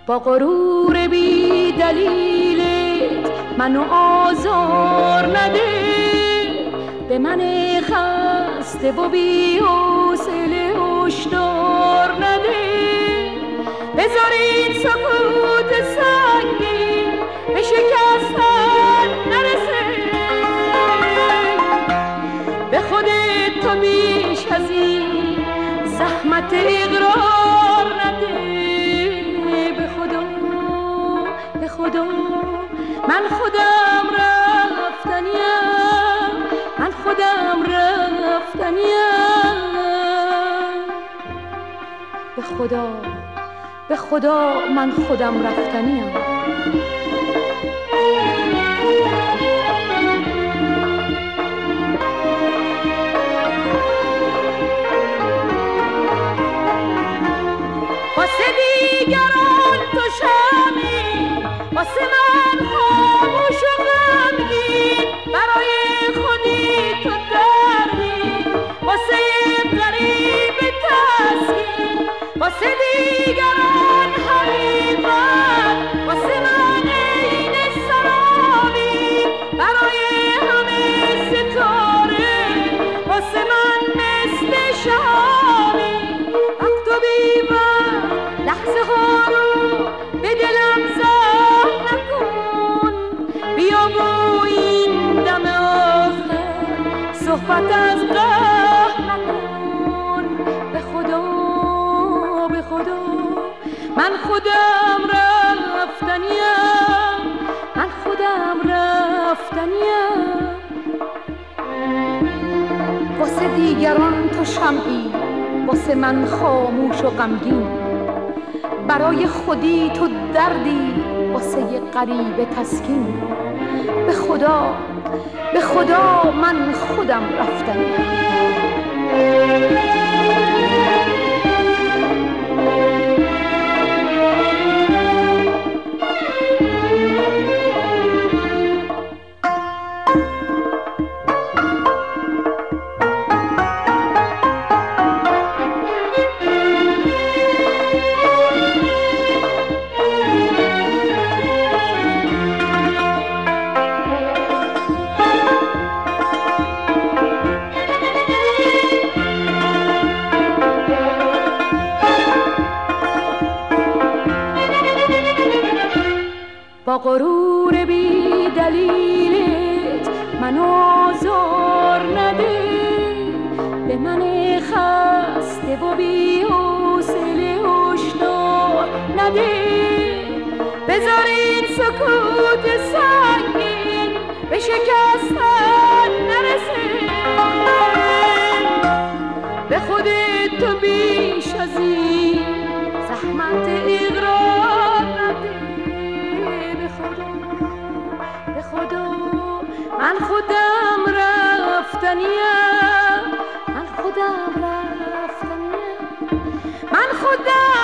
با غرور بی دلیلت منو آزار نده، به من خسته و بی حوصله هشدار نده. بذار این سکوت سنگین به شکستن نرسه، به خودت تو بیش از این زحمت اقرار نده. به خدا من خودم رفتنیم، من خودم رفتنیم. به خدا من خودم رفتنیم. واسه دیگران تو شمی، واسه من خاموش و غمگین، برای خودی تو دردی، واسه غریب تسکین، واسه دیگران حقیقت، واسه من عین سرابی، برای همه ستاره، واسه من مثل شهابی. وقت و بی‌وقت لحظه ها رو به دلم زهر نکن، بیا و این دم آخر صحبت از قهر نکن. به خدا من خودم رفتنیم، من خودم رفتنیم. واسه دیگران تو شمعی، واسه من خاموش و غمگین، برای خودی تو دردی، واسه یه غریب تسکین. به خدا من خودم رفتنیم. با غرور بی دلیلت منو آزار نده، به من خسته و بی حوصله هشدار نده. بذار این سکوت سنگین به شکستن نرسه، به خودت تو بیش از این زحمت اقرار نده. به خدا من خودم رفتنیم، من خودم رفتنیم، من خودم